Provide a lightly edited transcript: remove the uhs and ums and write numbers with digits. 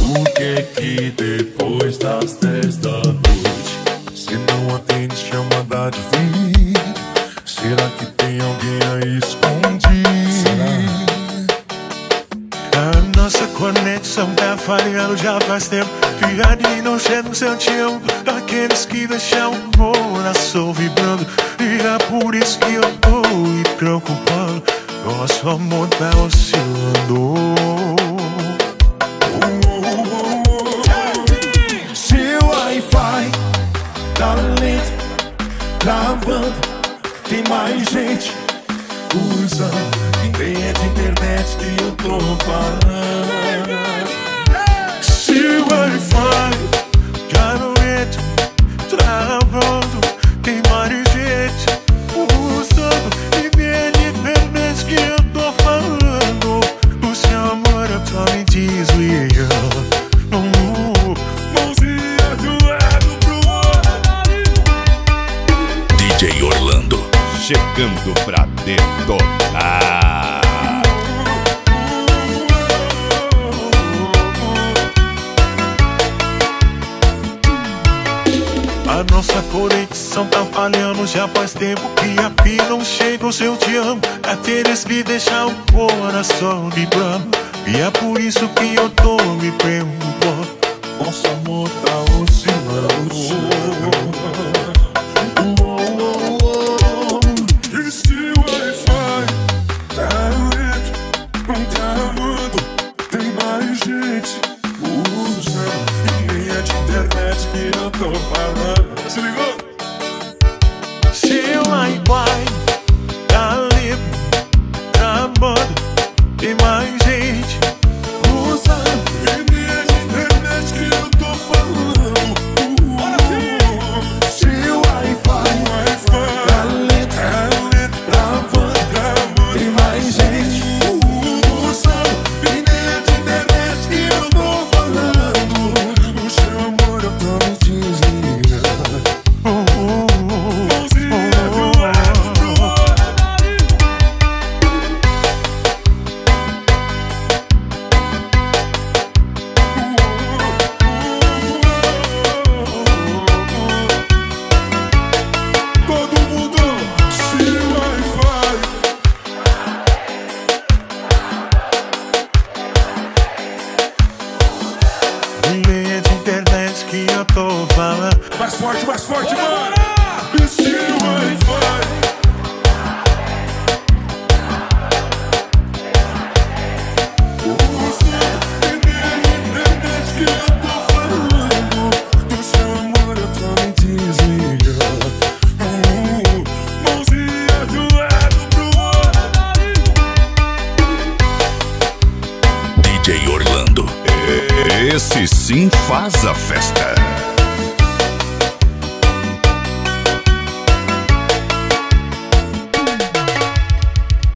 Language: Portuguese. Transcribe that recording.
Por que que depois das 10 da noite cê não atende chamada de vídeo? Será que tem alguém aí escondido? A nossa conexão tá falhando já faz tempo. Piadinho não chega no seu te amo, daqueles que deixam o coração vibrando. E é por isso que eu tô me preocupando. Nosso amor tá oscilando. Seu Wi-Fi tá lento, travando. Tem mais gente usando. Nem é de internet que eu tô falando. Seu Wi-Fi tá lento, travando. Tem mais gente usando. E nem é de internet que eu tô falando. O seu amor tá me desligando. Mãozinha do lado pro outro. DJ Orlando chegando pra detonar. A nossa conexão tá falhando já faz tempo. Que aqui não chega o seu te amo, aqueles que deixam o coração vibrando. E é por isso que eu tô me preocupando. Nosso amor tá oscilando. Esse Wi-Fi tá lento, não travando. Tem mais gente usando. E nem é de internet que eu tô falando. Se ligou? Seu Wi-Fi tá limpo, travando. Tem mais gente usando. E nem é de internet que eu tô falando. Seu Wi-Fi tá lento, travando. Tem mais gente usando. E nem é de internet que eu tô falando. O seu amor eu tô me desligando. Mãozinha do lado pro outro. Todo mundo se Wi-Fi. E nem é de internet que eu tô falando. Mais forte, mano. Esse Wi-Fi. Do seu amor eu tô me desligando. Mãozinha do lado pro outro. DJ Orlando, esse sim faz a festa.